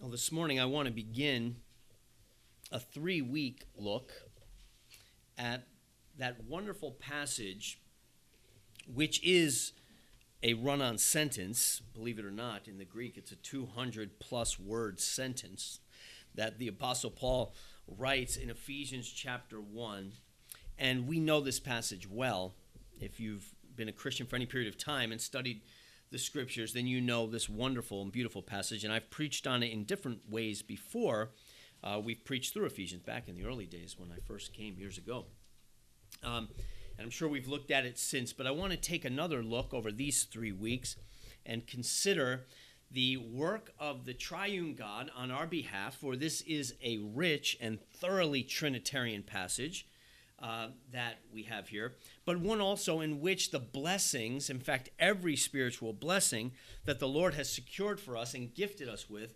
Well, this morning I want to begin a 3-week look at that wonderful passage, which is a run-on sentence. Believe it or not, in the Greek, it's a 200-plus word sentence that the Apostle Paul writes in Ephesians chapter 1. And we know this passage well. If you've been a Christian for any period of time and studied the scriptures, then you know this wonderful and beautiful passage. And I've preached on it in different ways before. We've preached through Ephesians back in the early days when I first came years ago. And I'm sure we've looked at it since, but I want to take another look over these 3 weeks and consider the work of the triune God on our behalf, for this is a rich and thoroughly Trinitarian passage that we have here, but one also in which the blessings, in fact, every spiritual blessing that the Lord has secured for us and gifted us with,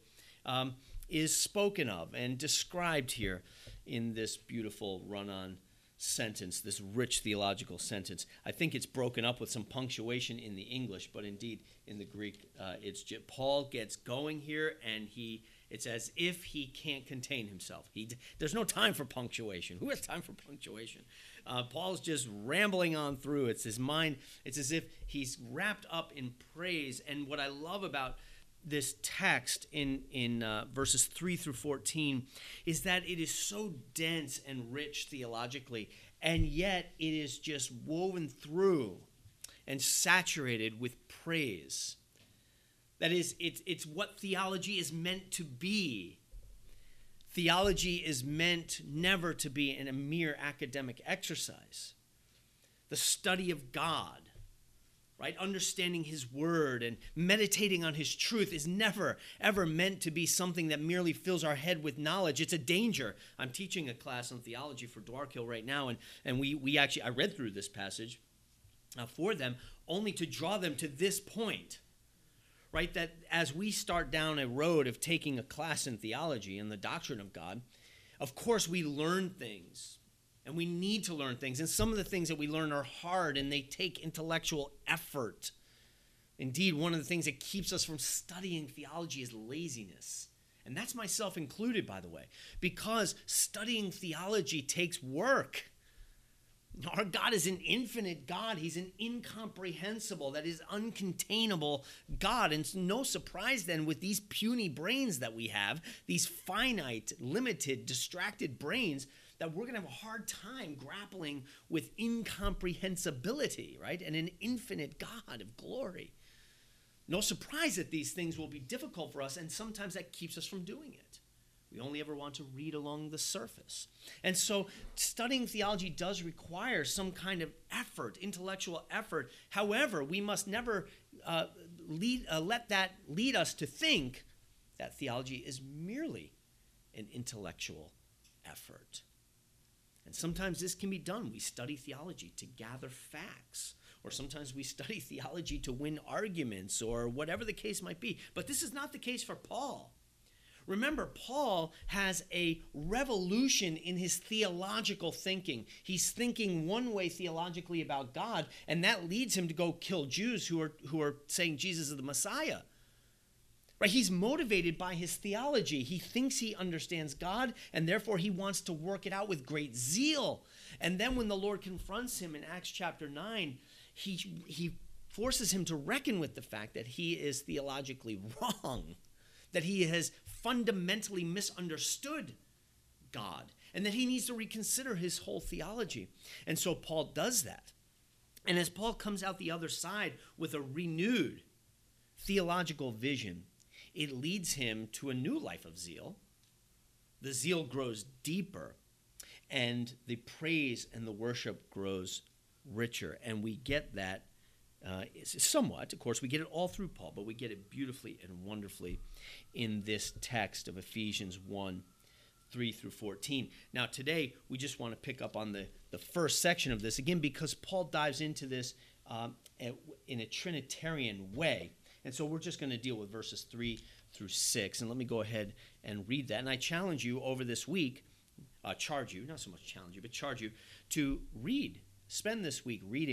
is spoken of and described here in this beautiful run-on sentence, this rich theological sentence. I think it's broken up with some punctuation in the English, but indeed in the Greek, Paul gets going here, and it's as if he can't contain himself. There's no time for punctuation. Who has time for punctuation? Paul's just rambling on through. It's his mind. It's as if he's wrapped up in praise. And what I love about this text in verses 3 through 14 is that it is so dense and rich theologically, and yet it is just woven through and saturated with praise. That is, it's what theology is meant to be. Theology is meant never to be a mere academic exercise. The study of God, right? Understanding His Word and meditating on His truth is never, ever meant to be something that merely fills our head with knowledge. It's a danger. I'm teaching a class on theology for Dwarkill right now, and we actually, I read through this passage for them only to draw them to this point. Right, that as we start down a road of taking a class in theology and the doctrine of God, of course we learn things, and we need to learn things. And some of the things that we learn are hard, and they take intellectual effort. Indeed, one of the things that keeps us from studying theology is laziness. And that's myself included, by the way, because studying theology takes work. Our God is an infinite God. He's an incomprehensible, that is uncontainable God. And it's no surprise then with these puny brains that we have, these finite, limited, distracted brains, that we're going to have a hard time grappling with incomprehensibility, right? And an infinite God of glory. No surprise that these things will be difficult for us, and sometimes that keeps us from doing it. We only ever want to read along the surface. And so studying theology does require some kind of effort, intellectual effort. However, we must never let that lead us to think that theology is merely an intellectual effort. And sometimes this can be done. We study theology to gather facts, or sometimes we study theology to win arguments, or whatever the case might be. But this is not the case for Paul. Remember, Paul has a revolution in his theological thinking. He's thinking one way theologically about God, and that leads him to go kill Jews who are saying Jesus is the Messiah. Right? He's motivated by his theology. He thinks he understands God, and therefore he wants to work it out with great zeal. And then when the Lord confronts him in Acts chapter 9, he forces him to reckon with the fact that he is theologically wrong, that he has fundamentally misunderstood God, and that he needs to reconsider his whole theology. And so Paul does that. And as Paul comes out the other side with a renewed theological vision, it leads him to a new life of zeal. The zeal grows deeper, and the praise and the worship grows richer. And we get that somewhat. Of course, we get it all through Paul, but we get it beautifully and wonderfully in this text of Ephesians 1, 3 through 14. Now, today, we just want to pick up on the first section of this, again, because Paul dives into this in a Trinitarian way. And so we're just going to deal with verses 3 through 6. And let me go ahead and read that. And I challenge you over this week, charge you to read. Spend this week reading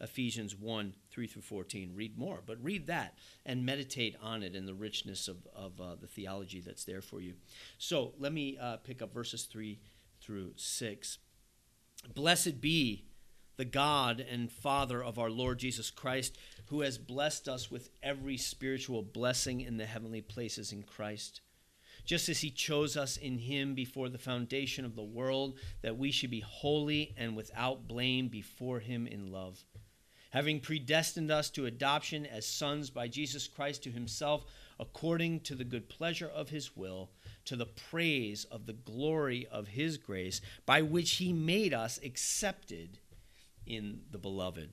Ephesians 1, 3 through 14. Read more, but read that and meditate on it and the richness of the theology that's there for you. So let me pick up verses 3 through 6. Blessed be the God and Father of our Lord Jesus Christ, who has blessed us with every spiritual blessing in the heavenly places in Christ, just as he chose us in him before the foundation of the world, that we should be holy and without blame before him in love, having predestined us to adoption as sons by Jesus Christ to himself, according to the good pleasure of his will, to the praise of the glory of his grace, by which he made us accepted in the beloved.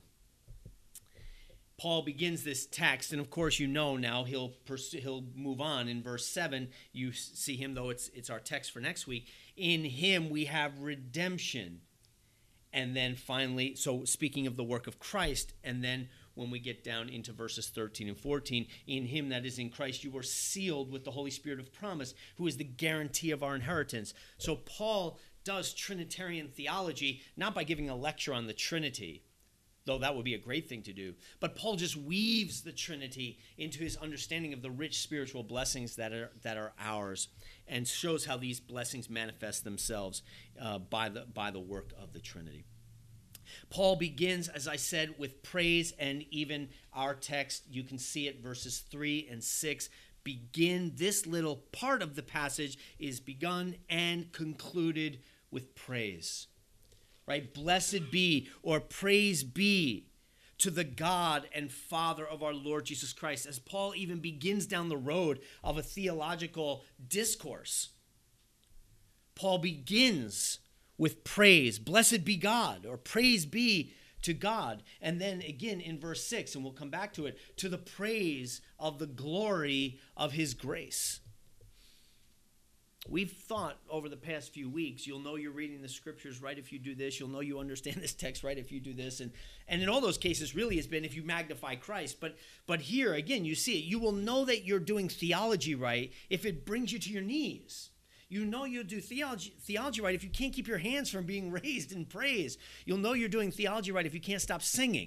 Paul begins this text, and of course you know now he'll move on in verse 7. You see him, though it's our text for next week. In him we have redemption. And then finally, so speaking of the work of Christ, and then when we get down into verses 13 and 14, in him that is in Christ you were sealed with the Holy Spirit of promise, who is the guarantee of our inheritance. So Paul does Trinitarian theology, not by giving a lecture on the Trinity, though that would be a great thing to do, but Paul just weaves the Trinity into his understanding of the rich spiritual blessings that are ours, and shows how these blessings manifest themselves by the work of the Trinity. Paul begins, as I said, with praise, and even our text, you can see it, verses 3 and 6, begin. This little part of the passage is begun and concluded with praise. Right? Blessed be, or praise be to the God and Father of our Lord Jesus Christ, as Paul even begins down the road of a theological discourse. Paul begins with praise. Blessed be God, or praise be to God. And then again in verse 6, and we'll come back to it, to the praise of the glory of his grace. We've thought over the past few weeks, you'll know you're reading the scriptures right if you do this. You'll know you understand this text right if you do this. And in all those cases, really, has been if you magnify Christ. But here, again, you see it. You will know that you're doing theology right if it brings you to your knees. You know you'll do theology right if you can't keep your hands from being raised in praise. You'll know you're doing theology right if you can't stop singing.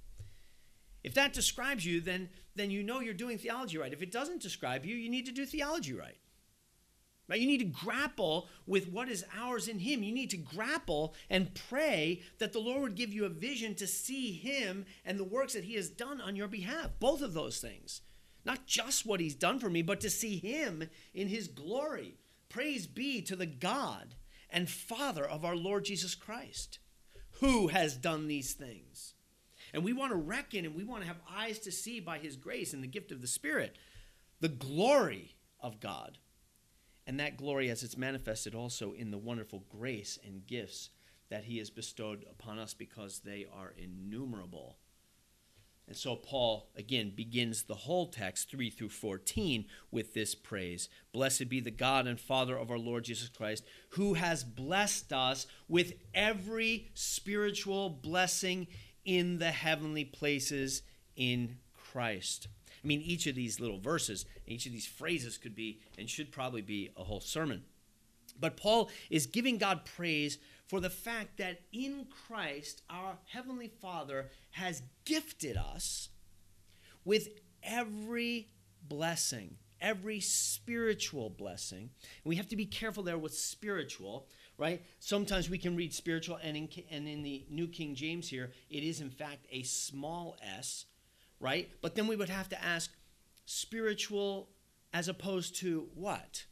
If that describes you, then you know you're doing theology right. If it doesn't describe you, you need to do theology right. Right? You need to grapple with what is ours in him. You need to grapple and pray that the Lord would give you a vision to see him and the works that he has done on your behalf. Both of those things. Not just what he's done for me, but to see him in his glory. Praise be to the God and Father of our Lord Jesus Christ, who has done these things. And we want to reckon, and we want to have eyes to see by his grace and the gift of the Spirit, the glory of God. And that glory as it's manifested also in the wonderful grace and gifts that he has bestowed upon us, because they are innumerable. And so Paul, again, begins the whole text, 3 through 14, with this praise. Blessed be the God and Father of our Lord Jesus Christ, who has blessed us with every spiritual blessing in the heavenly places in Christ. I mean, each of these little verses, each of these phrases could be and should probably be a whole sermon. But Paul is giving God praise for the fact that in Christ, our Heavenly Father has gifted us with every blessing, every spiritual blessing. And we have to be careful there with spiritual, right? Sometimes we can read spiritual, and in the New King James here, it is in fact a small s, right? But then we would have to ask, spiritual as opposed to what?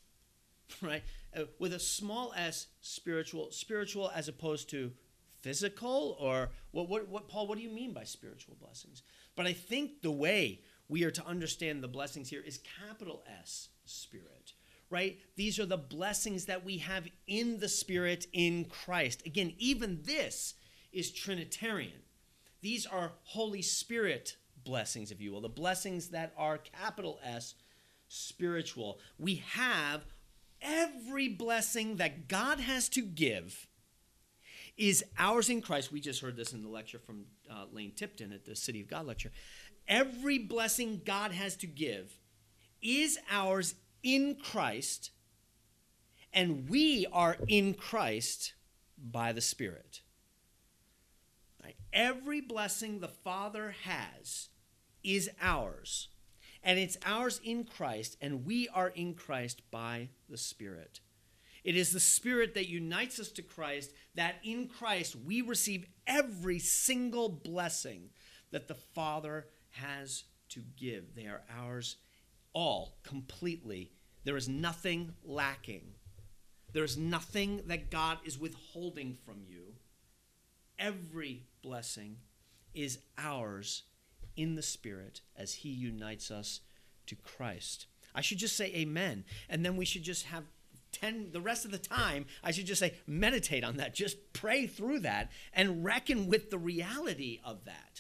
Right? With a small s, spiritual as opposed to physical, or what Paul, what do you mean by spiritual blessings? But I think the way we are to understand the blessings here is capital S, Spirit, right? These are the blessings that we have in the Spirit in Christ. Again, even this is Trinitarian. These are Holy Spirit blessings, if you will, the blessings that are capital S, spiritual. We have every blessing that God has to give is ours in Christ. We just heard this in the lecture from Lane Tipton at the City of God lecture. Every blessing God has to give is ours in Christ, and we are in Christ by the Spirit. Right? Every blessing the Father has is ours. And it's ours in Christ, and we are in Christ by the Spirit. It is the Spirit that unites us to Christ, that in Christ we receive every single blessing that the Father has to give. They are ours all, completely. There is nothing lacking. There is nothing that God is withholding from you. Every blessing is ours in the Spirit as he unites us to Christ. I should just say amen. And then we should just have the rest of the time, I should just say meditate on that. Just pray through that and reckon with the reality of that.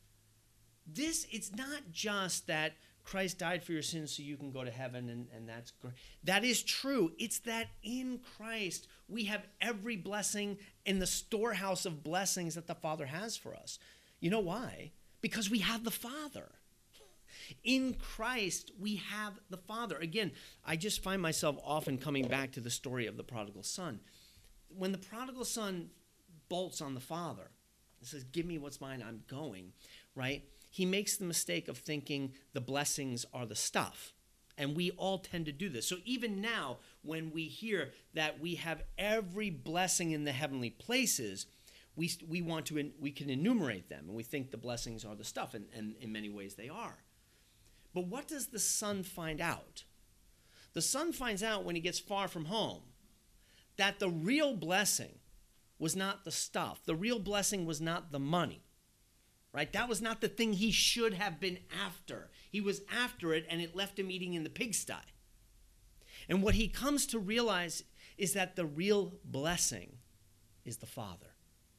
It's not just that Christ died for your sins so you can go to heaven and that's great. That is true. It's that in Christ we have every blessing in the storehouse of blessings that the Father has for us. You know why? Because we have the Father. In Christ, we have the Father. Again, I just find myself often coming back to the story of the prodigal son. When the prodigal son bolts on the Father and says, give me what's mine, I'm going, right? He makes the mistake of thinking the blessings are the stuff. And we all tend to do this. So even now, when we hear that we have every blessing in the heavenly places, we can enumerate them, and we think the blessings are the stuff, and in many ways they are. But what does the son find out? The son finds out when he gets far from home that the real blessing was not the stuff. The real blessing was not the money, right? That was not the thing he should have been after. He was after it, and it left him eating in the pigsty. And what he comes to realize is that the real blessing is the Father.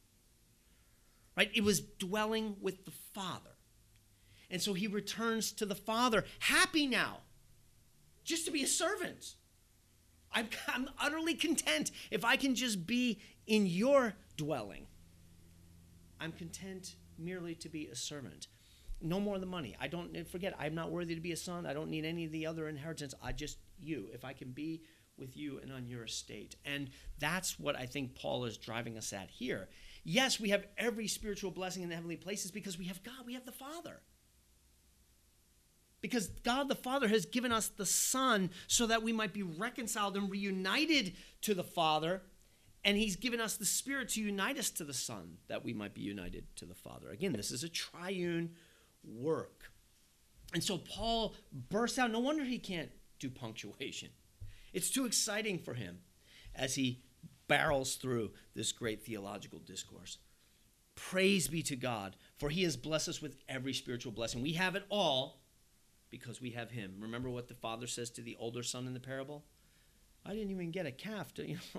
Right? It was dwelling with the Father. And so he returns to the Father, happy now, just to be a servant. I'm utterly content if I can just be in your dwelling. I'm content merely to be a servant. No more of the money. Forget, I'm not worthy to be a son. I don't need any of the other inheritance. You. If I can be with you and on your estate. And that's what I think Paul is driving us at here. Yes, we have every spiritual blessing in the heavenly places because we have God, we have the Father. Because God the Father has given us the Son so that we might be reconciled and reunited to the Father, and he's given us the Spirit to unite us to the Son that we might be united to the Father. Again, this is a triune work. And so Paul bursts out. No wonder he can't do punctuation. It's too exciting for him as he barrels through this great theological discourse. Praise be to God, for he has blessed us with every spiritual blessing. We have it all because we have him. Remember what the father says to the older son in the parable? I didn't even get a calf,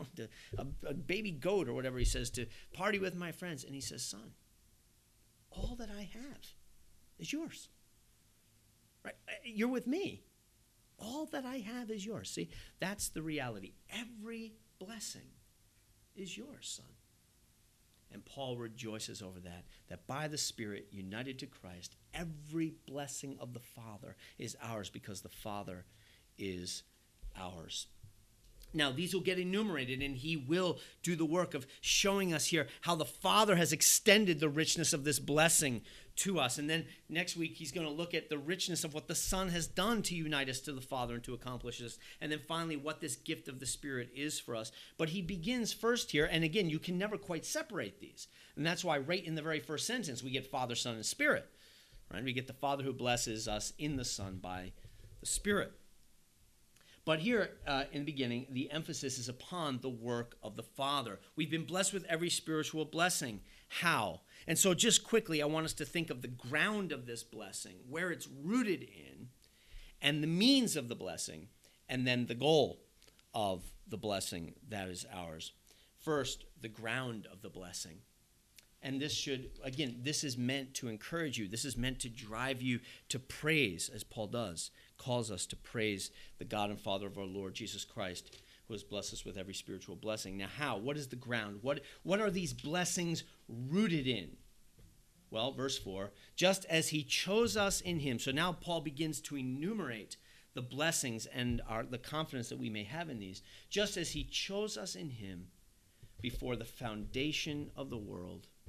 a baby goat or whatever he says, to party with my friends. And he says, son, all that I have is yours. Right? You're with me. All that I have is yours. See, that's the reality. Every blessing is yours, son. And Paul rejoices over that by the Spirit, united to Christ, every blessing of the Father is ours because the Father is ours. Now, these will get enumerated, and he will do the work of showing us here how the Father has extended the richness of this blessing to us. And then next week, he's going to look at the richness of what the Son has done to unite us to the Father and to accomplish this. And then finally, what this gift of the Spirit is for us. But he begins first here, and again, you can never quite separate these. And that's why right in the very first sentence, we get Father, Son, and Spirit. Right? We get the Father who blesses us in the Son by the Spirit. But here in the beginning, the emphasis is upon the work of the Father. We've been blessed with every spiritual blessing. How? And so just quickly, I want us to think of the ground of this blessing, where it's rooted in, and the means of the blessing, and then the goal of the blessing that is ours. First, the ground of the blessing. And this is meant to encourage you. This is meant to drive you to praise, as Paul calls us to praise the God and Father of our Lord Jesus Christ, who has blessed us with every spiritual blessing. Now, how? What is the ground? What are these blessings rooted in? Well, verse 4, just as he chose us in him. So now Paul begins to enumerate the blessings and the confidence that we may have in these. Just as he chose us in him before the foundation of the world,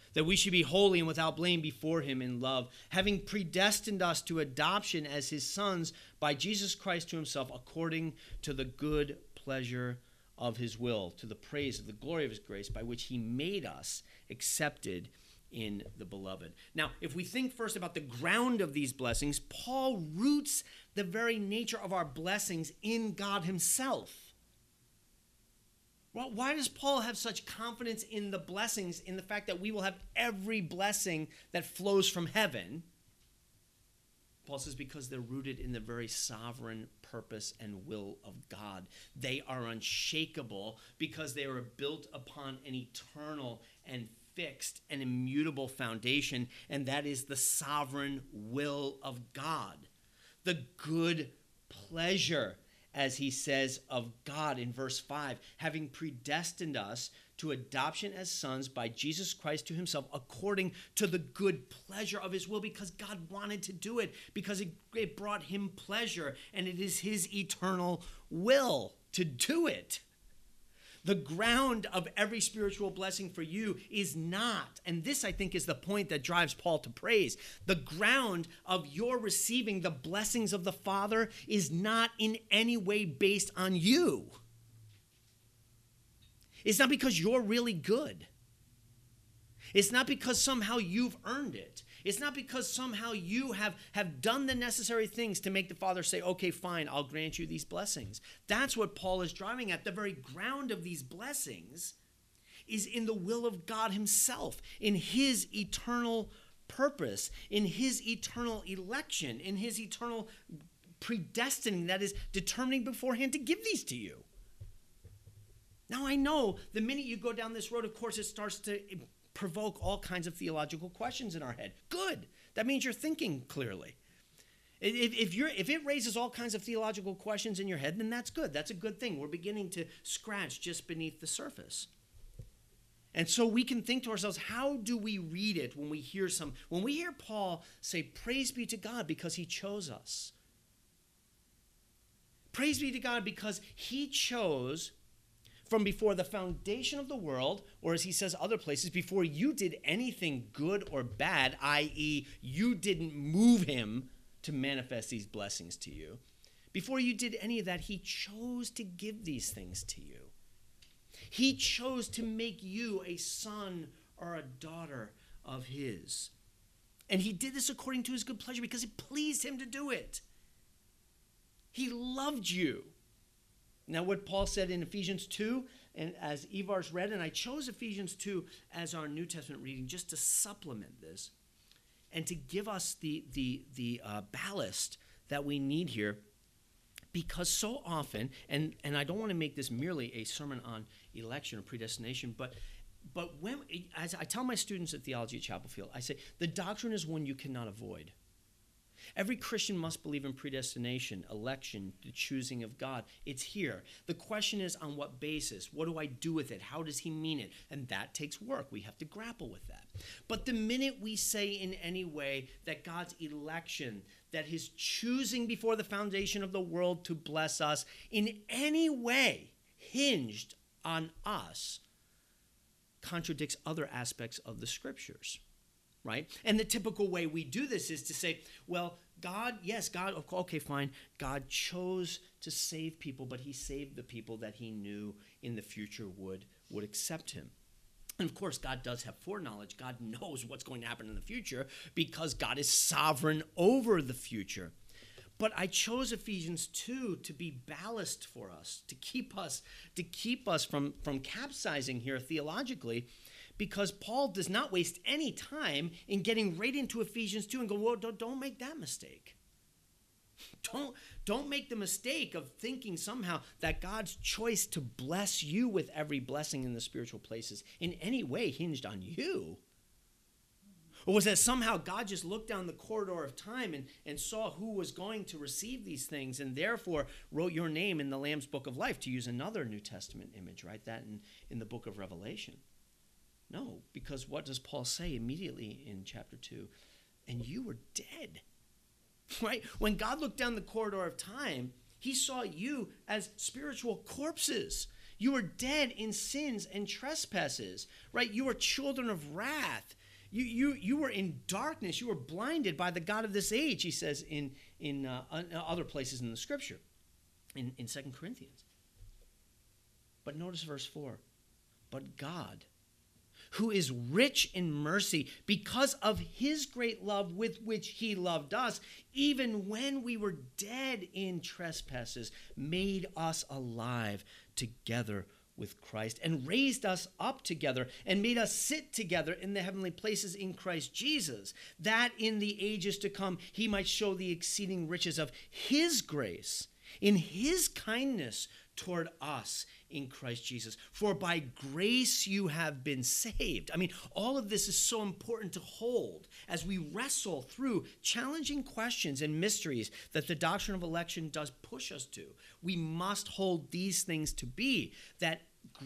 that we should be holy and without blame before him in love, having predestined us to adoption as his sons by Jesus Christ to himself, according to the good pleasure of his will, to the praise of the glory of his grace, by which he made us accepted in the beloved. Now, if we think first about the ground of these blessings, Paul roots the very nature of our blessings in God himself. Well, why does Paul have such confidence in the blessings, in the fact that we will have every blessing that flows from heaven? Paul says because they're rooted in the very sovereign purpose and will of God. They are unshakable because they are built upon an eternal and fixed and immutable foundation, and that is the sovereign will of God. The good pleasure, as he says, of God in verse 5, having predestined us to adoption as sons by Jesus Christ to himself, according to the good pleasure of his will, because God wanted to do it, because it brought him pleasure, and it is his eternal will to do it. The ground of every spiritual blessing for you is not, and this I think is the point that drives Paul to praise, the ground of your receiving the blessings of the Father is not in any way based on you. It's not because you're really good. It's not because somehow you've earned it. It's not because somehow you have done the necessary things to make the Father say, okay, fine, I'll grant you these blessings. That's what Paul is driving at. The very ground of these blessings is in the will of God himself, in his eternal purpose, in his eternal election, in his eternal predestining, that is determining beforehand to give these to you. Now, I know the minute you go down this road, of course, it starts to provoke all kinds of theological questions in our head. Good. That means you're thinking clearly. If it raises all kinds of theological questions in your head, then that's good. That's a good thing. We're beginning to scratch just beneath the surface. And so we can think to ourselves, how do we read it when we hear Paul say, praise be to God because he chose us. Praise be to God because he chose from before the foundation of the world, or as he says other places, before you did anything good or bad, i.e., you didn't move him to manifest these blessings to you. Before you did any of that, he chose to give these things to you. He chose to make you a son or a daughter of his. And he did this according to his good pleasure because it pleased him to do it. He loved you. Now, what Paul said in Ephesians 2, and as Ivar's read, and I chose Ephesians 2 as our New Testament reading just to supplement this and to give us the ballast that we need here, because so often, and I don't want to make this merely a sermon on election or predestination, but when, as I tell my students at Theology at Chapel Field, I say, the doctrine is one you cannot avoid. Every Christian must believe in predestination, election, the choosing of God. It's here. The question is on what basis? What do I do with it? How does he mean it? And that takes work. We have to grapple with that. But the minute we say in any way that God's election, that his choosing before the foundation of the world to bless us in any way hinged on us, contradicts other aspects of the scriptures. Right? And the typical way we do this is to say, well, God, okay, fine. God chose to save people, but he saved the people that he knew in the future would accept him. And of course, God does have foreknowledge. God knows what's going to happen in the future because God is sovereign over the future. But I chose Ephesians 2 to be ballast for us, to keep us from capsizing here theologically, because Paul does not waste any time in getting right into Ephesians 2 and go, well, don't make that mistake. Don't make the mistake of thinking somehow that God's choice to bless you with every blessing in the spiritual places in any way hinged on you. Or was that somehow God just looked down the corridor of time and saw who was going to receive these things and therefore wrote your name in the Lamb's Book of Life, to use another New Testament image, right? That in the book of Revelation. No, because what does Paul say immediately in chapter 2? And you were dead, right? When God looked down the corridor of time, he saw you as spiritual corpses. You were dead in sins and trespasses, right? You were children of wrath. You were in darkness. You were blinded by the God of this age, he says in other places in the scripture, in 2 Corinthians. But notice verse 4. But God, who is rich in mercy, because of his great love with which he loved us, even when we were dead in trespasses, made us alive together with Christ, and raised us up together, and made us sit together in the heavenly places in Christ Jesus, that in the ages to come he might show the exceeding riches of his grace in his kindness toward us in Christ Jesus. For by grace you have been saved. I mean, all of this is so important to hold as we wrestle through challenging questions and mysteries that the doctrine of election does push us to. We must hold these things to be that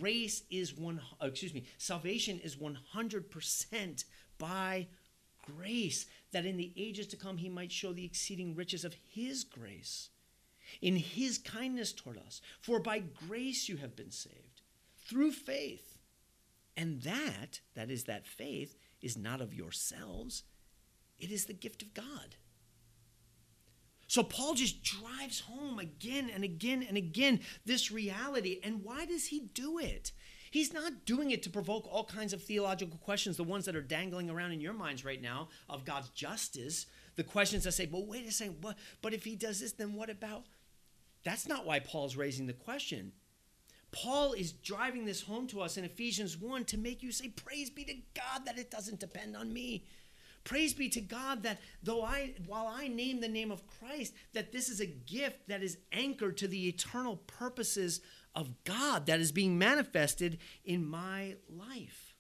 salvation is 100% by grace, that in the ages to come he might show the exceeding riches of his grace in his kindness toward us. For by grace you have been saved through faith. And that faith is not of yourselves. It is the gift of God. So Paul just drives home again and again and again this reality. And why does he do it? He's not doing it to provoke all kinds of theological questions, the ones that are dangling around in your minds right now of God's justice, the questions that say, well, wait a second, but if he does this, then what about? That's not why Paul's raising the question. Paul is driving this home to us in Ephesians 1 to make you say, praise be to God that it doesn't depend on me. Praise be to God that while I name the name of Christ, that this is a gift that is anchored to the eternal purposes of God that is being manifested in my life.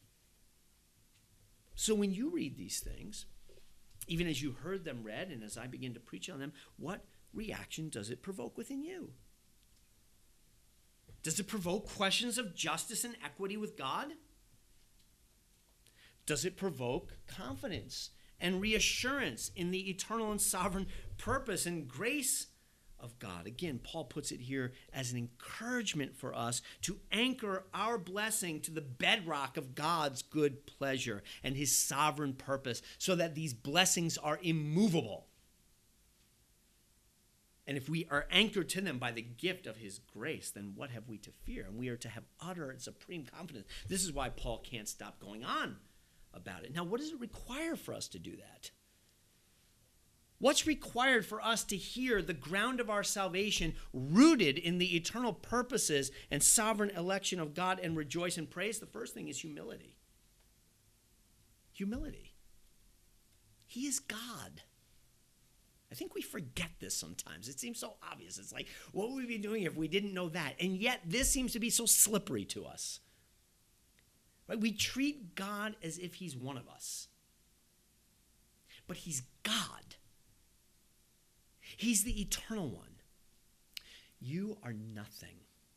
So when you read these things, even as you heard them read and as I begin to preach on them, what reaction does it provoke within you? Does it provoke questions of justice and equity with God? Does it provoke confidence and reassurance in the eternal and sovereign purpose and grace of God? Again, Paul puts it here as an encouragement for us to anchor our blessing to the bedrock of God's good pleasure and his sovereign purpose so that these blessings are immovable. And if we are anchored to them by the gift of his grace, then what have we to fear? And we are to have utter and supreme confidence. This is why Paul can't stop going on about it. Now, what does it require for us to do that? What's required for us to hear the ground of our salvation rooted in the eternal purposes and sovereign election of God and rejoice and praise? The first thing is humility. Humility. He is God. I think we forget this sometimes. It seems so obvious. It's like, what would we be doing if we didn't know that? And yet, this seems to be so slippery to us. Right? We treat God as if he's one of us. But he's God. He's the eternal one. You are nothing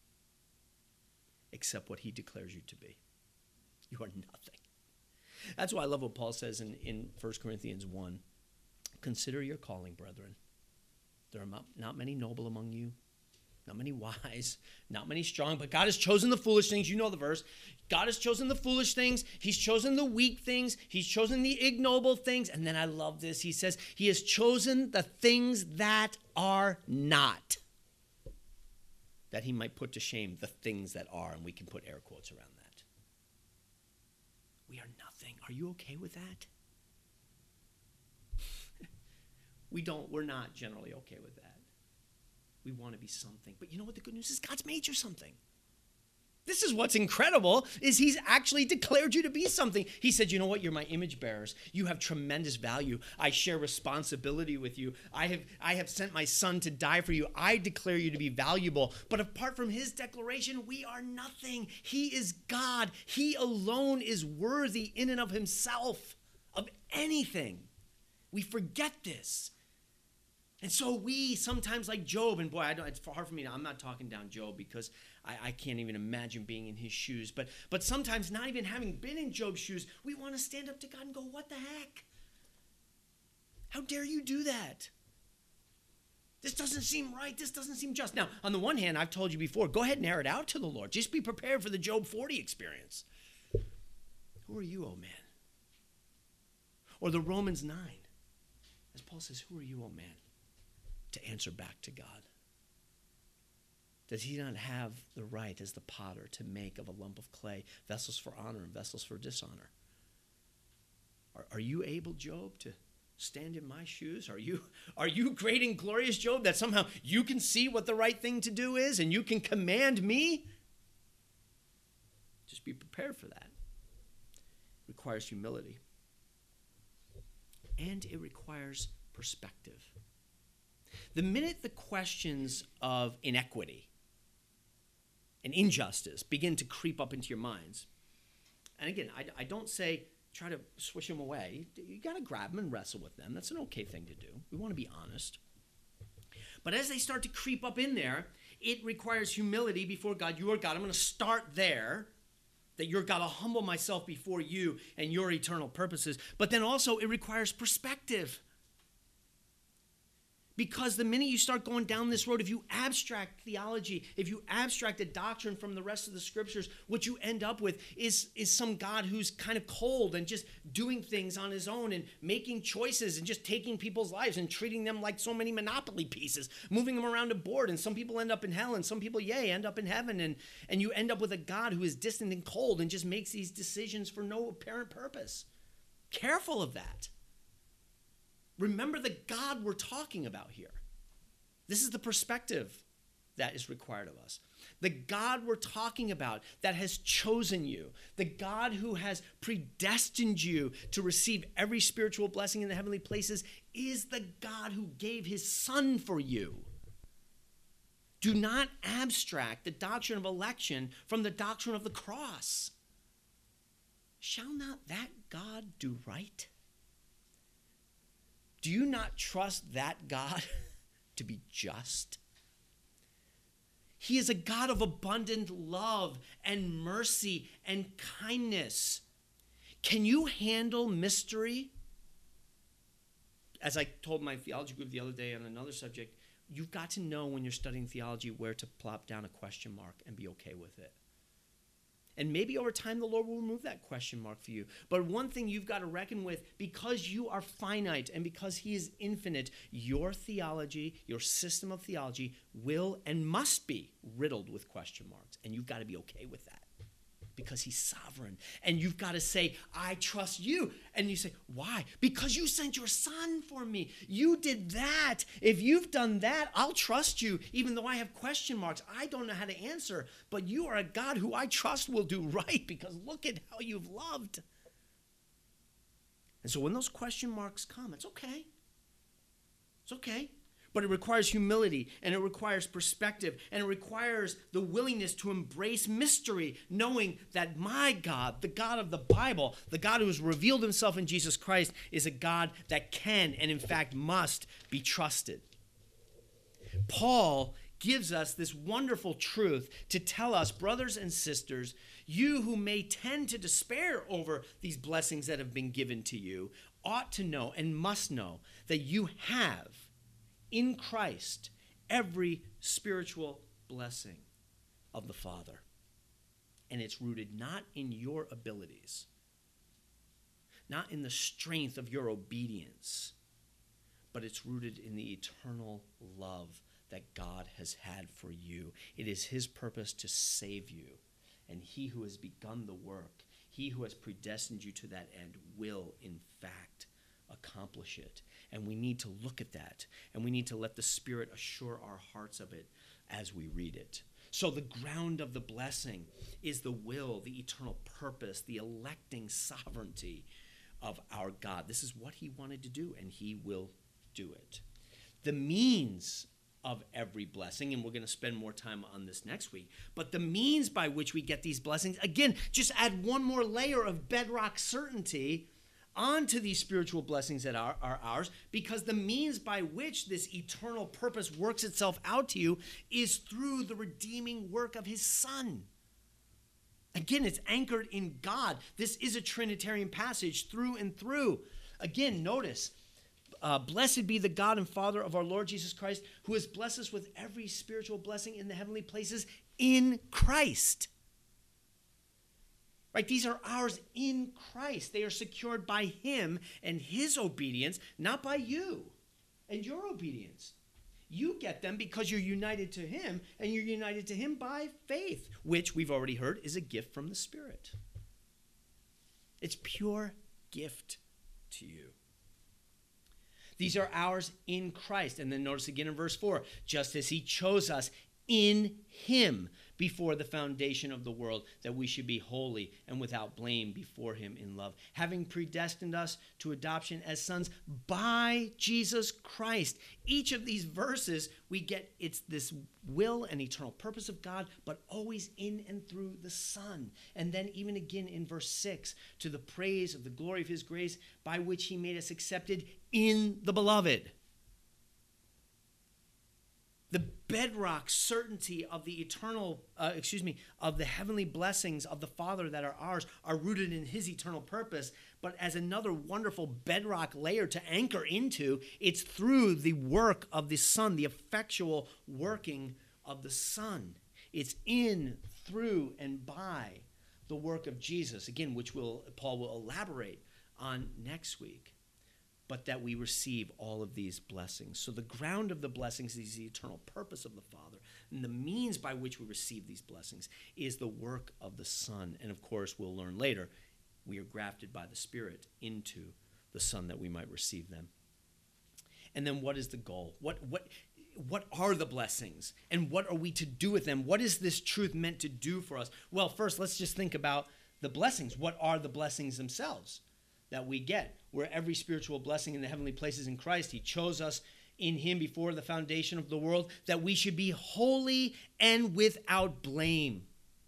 except what he declares you to be. You are nothing. That's why I love what Paul says in 1 Corinthians 1. Consider your calling, brethren. There are not many noble among you, not many wise, not many strong, but God has chosen the foolish things. You know the verse. God has chosen the foolish things. He's chosen the weak things. He's chosen the ignoble things. And then I love this. He says, he has chosen the things that are not, that he might put to shame the things that are. And we can put air quotes around that. We are nothing. Are you okay with that? We're not generally okay with that. We want to be something. But you know what the good news is? God's made you something. This is what's incredible, is he's actually declared you to be something. He said, you know what? You're my image bearers. You have tremendous value. I share responsibility with you. I have sent my son to die for you. I declare you to be valuable. But apart from his declaration, we are nothing. He is God. He alone is worthy in and of himself of anything. We forget this. And so we sometimes, like Job, and boy, it's hard for me. I'm not talking down Job because I can't even imagine being in his shoes. But sometimes, not even having been in Job's shoes, we want to stand up to God and go, what the heck? How dare you do that? This doesn't seem right. This doesn't seem just. Now, on the one hand, I've told you before, go ahead and air it out to the Lord. Just be prepared for the Job 40 experience. Who are you, oh man? Or the Romans 9, as Paul says, who are you, O man, to answer back to God? Does he not have the right as the potter to make of a lump of clay vessels for honor and vessels for dishonor? Are you able, Job, to stand in my shoes? Are you great and glorious, Job, that somehow you can see what the right thing to do is and you can command me? Just be prepared for that. It requires humility. And it requires perspective. The minute the questions of inequity and injustice begin to creep up into your minds, and again, I don't say try to swish them away. You got to grab them and wrestle with them. That's an okay thing to do. We want to be honest. But as they start to creep up in there, it requires humility before God. You are God. I'm going to start there, that you're God. I'll humble myself before you and your eternal purposes. But then also it requires perspective. Because the minute you start going down this road, if you abstract theology, if you abstract the doctrine from the rest of the scriptures, what you end up with is some God who's kind of cold and just doing things on his own and making choices and just taking people's lives and treating them like so many Monopoly pieces, moving them around a board. And some people end up in hell and some people, end up in heaven. And you end up with a God who is distant and cold and just makes these decisions for no apparent purpose. Careful of that. Remember the God we're talking about here. This is the perspective that is required of us. The God we're talking about that has chosen you. The God who has predestined you to receive every spiritual blessing in the heavenly places is the God who gave his Son for you. Do not abstract the doctrine of election from the doctrine of the cross. Shall not that God do right? Do you not trust that God to be just? He is a God of abundant love and mercy and kindness. Can you handle mystery? As I told my theology group the other day on another subject, you've got to know when you're studying theology where to plop down a question mark and be okay with it. And maybe over time the Lord will remove that question mark for you. But one thing you've got to reckon with, because you are finite and because he is infinite, your theology, your system of theology will and must be riddled with question marks. And you've got to be okay with that because he's sovereign. And you've got to say, I trust you. And you say, why? Because you sent your Son for me. You did that. If you've done that, I'll trust you, even though I have question marks. I don't know how to answer, but you are a God who I trust will do right because look at how you've loved. And so when those question marks come, it's okay. It's okay. But it requires humility, and it requires perspective, and it requires the willingness to embrace mystery, knowing that my God, the God of the Bible, the God who has revealed himself in Jesus Christ, is a God that can and in fact must be trusted. Paul gives us this wonderful truth to tell us, brothers and sisters, you who may tend to despair over these blessings that have been given to you, ought to know and must know that you have in Christ every spiritual blessing of the Father. And it's rooted not in your abilities, not in the strength of your obedience, but it's rooted in the eternal love that God has had for you. It is his purpose to save you. And he who has begun the work, he who has predestined you to that end, will in fact accomplish it. And we need to look at that, and we need to let the Spirit assure our hearts of it as we read it. So the ground of the blessing is the will, the eternal purpose, the electing sovereignty of our God. This is what he wanted to do, and he will do it. The means of every blessing, and we're going to spend more time on this next week, but the means by which we get these blessings, again, just add one more layer of bedrock certainty onto these spiritual blessings that are ours, because the means by which this eternal purpose works itself out to you is through the redeeming work of his Son. Again, it's anchored in God. This is a Trinitarian passage through and through. Again, notice, blessed be the God and Father of our Lord Jesus Christ, who has blessed us with every spiritual blessing in the heavenly places in Christ. Right? These are ours in Christ. They are secured by him and his obedience, not by you and your obedience. You get them because you're united to him, and you're united to him by faith, which we've already heard is a gift from the Spirit. It's pure gift to you. These are ours in Christ. And then notice again in verse 4, just as he chose us in him before the foundation of the world, that we should be holy and without blame before him in love, having predestined us to adoption as sons by Jesus Christ. Each of these verses, we get it's this will and eternal purpose of God, but always in and through the Son. And then even again in verse 6, to the praise of the glory of his grace, by which he made us accepted in the beloved. The bedrock certainty of the eternal, of the heavenly blessings of the Father that are ours are rooted in his eternal purpose. But as another wonderful bedrock layer to anchor into, it's through the work of the Son, the effectual working of the Son. It's in, through, and by the work of Jesus, again, which Paul will elaborate on next week. But that we receive all of these blessings. So the ground of the blessings is the eternal purpose of the Father. And the means by which we receive these blessings is the work of the Son. And of course, we'll learn later, we are grafted by the Spirit into the Son that we might receive them. And then what is the goal? What are the blessings? And what are we to do with them? What is this truth meant to do for us? Well, first, let's just think about the blessings. What are the blessings themselves that we get? Where every spiritual blessing in the heavenly places in Christ, he chose us in him before the foundation of the world, that we should be holy and without blame.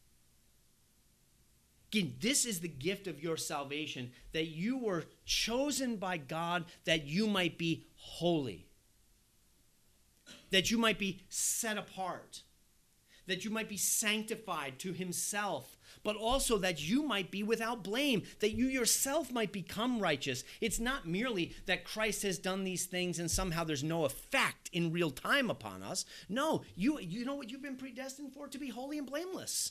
Again, this is the gift of your salvation, that you were chosen by God that you might be holy, that you might be set apart, that you might be sanctified to himself, but also that you might be without blame, that you yourself might become righteous. It's not merely that Christ has done these things and somehow there's no effect in real time upon us. No, you know what you've been predestined for? To be holy and blameless.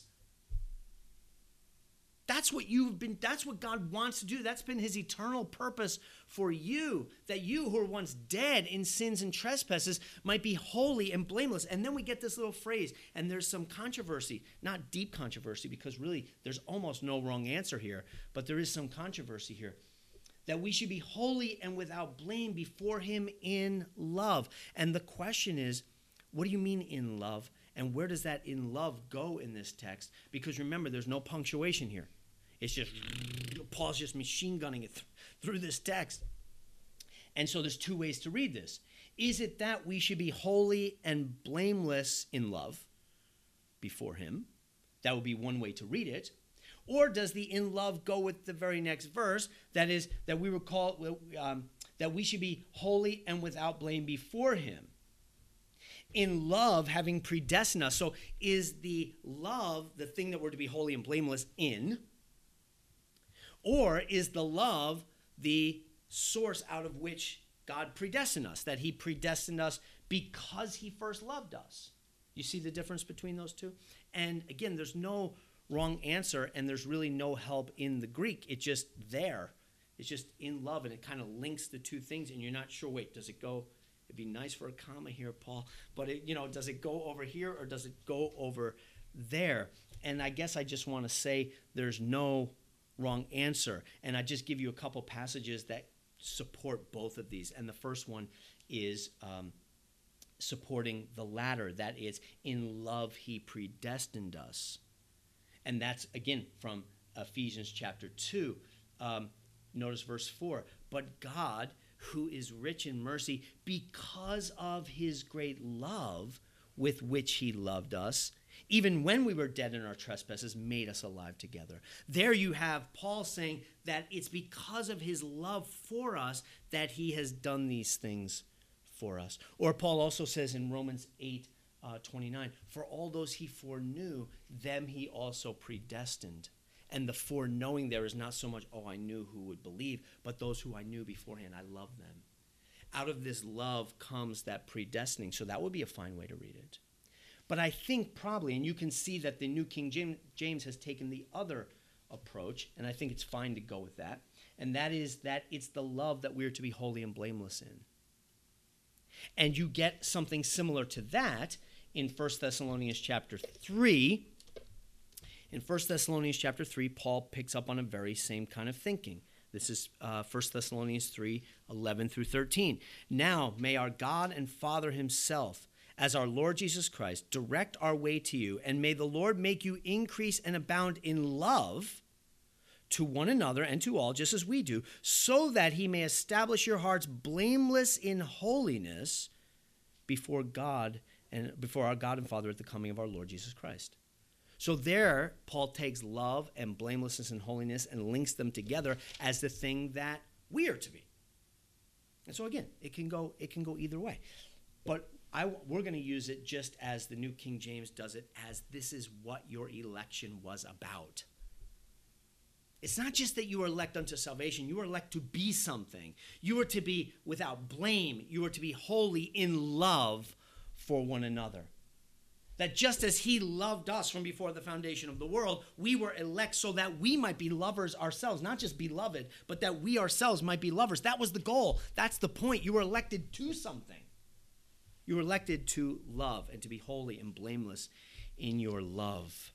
That's what God wants to do. That's been his eternal purpose for you, that you who were once dead in sins and trespasses might be holy and blameless. And then we get this little phrase, and there's some controversy, not deep controversy, because really there's almost no wrong answer here, but there is some controversy here, that we should be holy and without blame before him in love. And the question is, what do you mean in love? And where does that in love go in this text? Because remember, there's no punctuation here. It's just, Paul's just machine gunning it through this text. And so there's two ways to read this. Is it that we should be holy and blameless in love before him? That would be one way to read it. Or does the in love go with the very next verse? That is, that we were called, that we should be holy and without blame before him. In love, having predestined us. So is the love the thing that we're to be holy and blameless in? Or is the love the source out of which God predestined us, that he predestined us because he first loved us? You see the difference between those two? And again, there's no wrong answer, and there's really no help in the Greek. It's just there. It's just in love, and it kind of links the two things, and you're not sure, wait, does it go? It'd be nice for a comma here, Paul, but does it go over here or does it go over there? And I guess I just want to say there's no wrong answer. And I just give you a couple passages that support both of these. And the first one is supporting the latter. That is, in love he predestined us. And that's, again, from Ephesians chapter 2. Notice verse 4. But God, who is rich in mercy, because of his great love with which he loved us, even when we were dead in our trespasses, made us alive together. There you have Paul saying that it's because of his love for us that he has done these things for us. Or Paul also says in Romans 8:29, for all those he foreknew, them he also predestined. And the foreknowing there is not so much, I knew who would believe, but those who I knew beforehand, I love them. Out of this love comes that predestining. So that would be a fine way to read it. But I think probably, and you can see that the New King James has taken the other approach, and I think it's fine to go with that, and that is that it's the love that we're to be holy and blameless in. And you get something similar to that in 1 Thessalonians chapter 3. In 1 Thessalonians chapter 3, Paul picks up on a very same kind of thinking. This is 1 Thessalonians 3, 11 through 13. Now may our God and Father himself, as our Lord Jesus Christ, direct our way to you, and may the Lord make you increase and abound in love to one another and to all, just as we do, so that he may establish your hearts blameless in holiness before God and before our God and Father at the coming of our Lord Jesus Christ. So there, Paul takes love and blamelessness and holiness and links them together as the thing that we are to be. And so again, it can go either way. But we're going to use it just as the New King James does it, as this is what your election was about. It's not just that you were elect unto salvation. You were elect to be something. You were to be without blame. You were to be holy in love for one another. That just as he loved us from before the foundation of the world, we were elect so that we might be lovers ourselves. Not just beloved, but that we ourselves might be lovers. That was the goal. That's the point. You were elected to something. You were elected to love and to be holy and blameless in your love.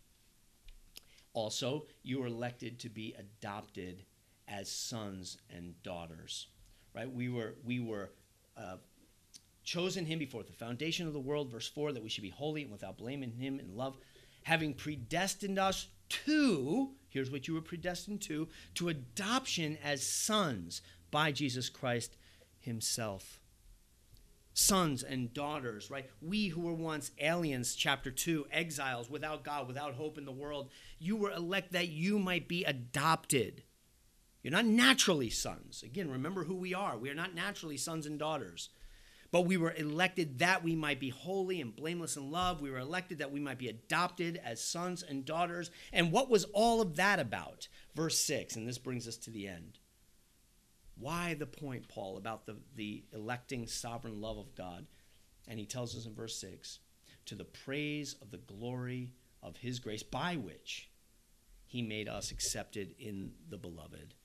Also, you were elected to be adopted as sons and daughters. Right? We were chosen him before the foundation of the world, verse 4, that we should be holy and without blame in him in love, having predestined us to, here's what you were predestined to adoption as sons by Jesus Christ himself. Sons and daughters, right? We who were once aliens, chapter 2, exiles, without God, without hope in the world, you were elect that you might be adopted. You're not naturally sons. Again, remember who we are. We are not naturally sons and daughters. But we were elected that we might be holy and blameless in love. We were elected that we might be adopted as sons and daughters. And what was all of that about? Verse 6, and this brings us to the end. Why the point, Paul, about the electing sovereign love of God? And he tells us in verse 6, to the praise of the glory of his grace, by which he made us accepted in the beloved.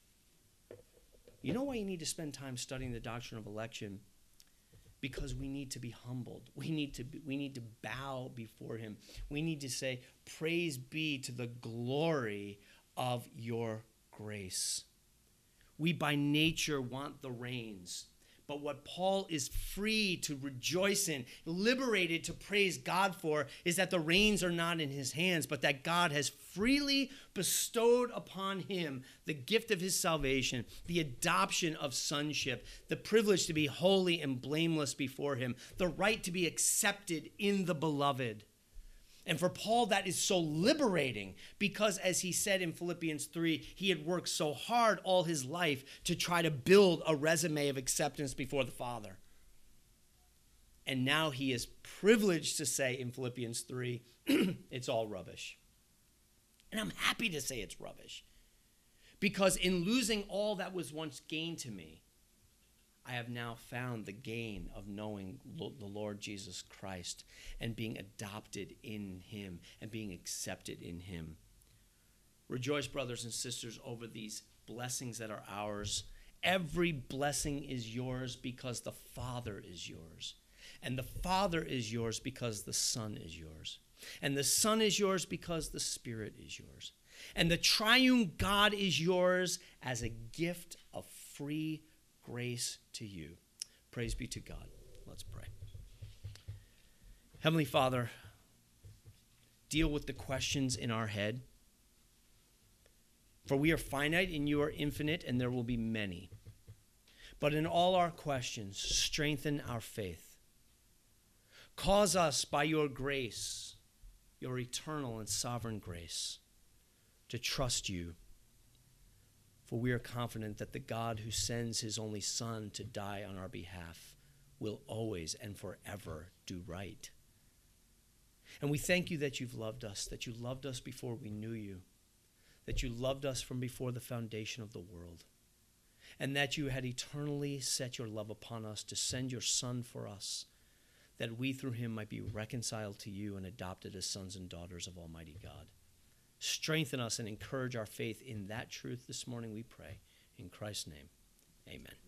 You know why you need to spend time studying the doctrine of election? Because we need to be humbled. We need to bow before him. We need to say, praise be to the glory of your grace. We by nature want the reins. But what Paul is free to rejoice in, liberated to praise God for, is that the reins are not in his hands, but that God has freely bestowed upon him the gift of his salvation, the adoption of sonship, the privilege to be holy and blameless before him, the right to be accepted in the beloved. And for Paul, that is so liberating because, as he said in Philippians 3, he had worked so hard all his life to try to build a resume of acceptance before the Father. And now he is privileged to say in Philippians 3, it's all rubbish. And I'm happy to say it's rubbish. Because in losing all that was once gained to me, I have now found the gain of knowing the Lord Jesus Christ and being adopted in him and being accepted in him. Rejoice, brothers and sisters, over these blessings that are ours. Every blessing is yours because the Father is yours. And the Father is yours because the Son is yours. And the Son is yours because the Spirit is yours. And the triune God is yours as a gift of free grace to you. Praise be to God. Let's pray. Heavenly Father, deal with the questions in our head. For we are finite and you are infinite, and there will be many. But in all our questions, strengthen our faith. Cause us by your grace, your eternal and sovereign grace, to trust you. For we are confident that the God who sends his only Son to die on our behalf will always and forever do right. And we thank you that you've loved us, that you loved us before we knew you, that you loved us from before the foundation of the world, and that you had eternally set your love upon us to send your Son for us, that we through him might be reconciled to you and adopted as sons and daughters of Almighty God. Strengthen us and encourage our faith in that truth this morning, we pray. In Christ's name, amen.